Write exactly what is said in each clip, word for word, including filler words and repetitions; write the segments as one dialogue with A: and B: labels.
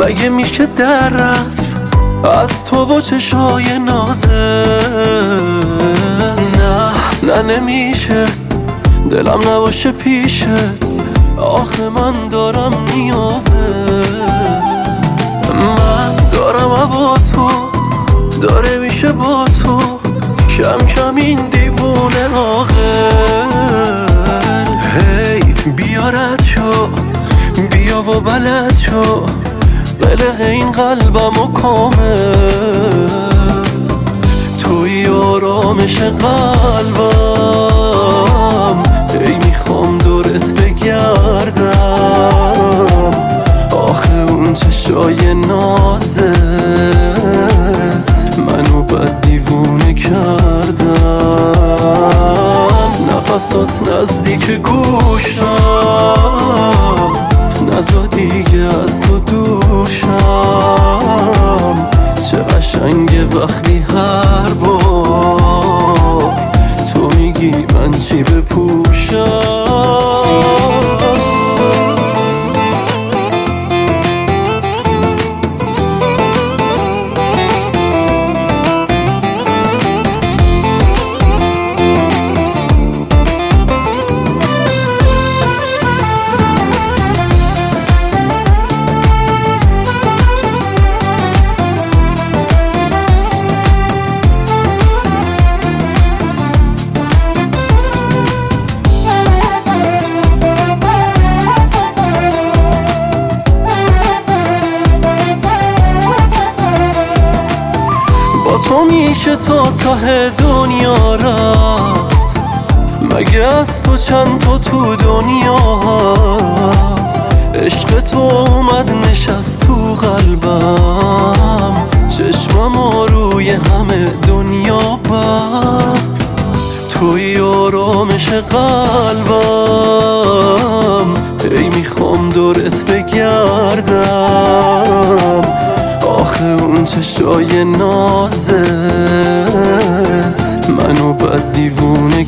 A: مگه میشه در رفت از تو و چشای نازت؟ نه نه نمیشه دلم نباشه پیشت، آخه من دارم نیازت. من دارم با تو داره میشه با تو کم کم این دیوونه عاقل. هی بیا رد شو بیا و بلد شو قلق این قلبمو کامل. توی آرامش قلبم ای میخوام دورت بگردم، آخه اون چشای نازت منو بد دیوونه کردم. نفسات نزدیک گوشم نزا دیگه از تو دور شم. چه قشنگه وقتی هر بار تو میگی من چی بپوشم. تو میشه تا ته دنیا رفت، مگه از تو چند تا تو دنیا هست؟ عشق تو اومد نشست تو قلبم، چشمم روی همه دنیا بست. توی آرامش قلبم ای میخوام دورت بگردم، آخه اون چشای نازت منو بد دیوونه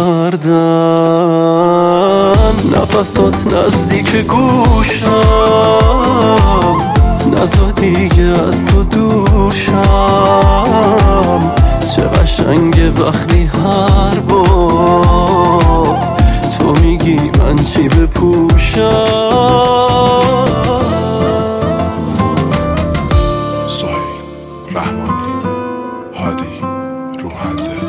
A: کردن. نفسات نزدیک گوشم نزا دیگه از تو دور شم. چه قشنگه وقتی هر بار تو میگی من چی بپوشم.
B: رحمانی هادی روحنده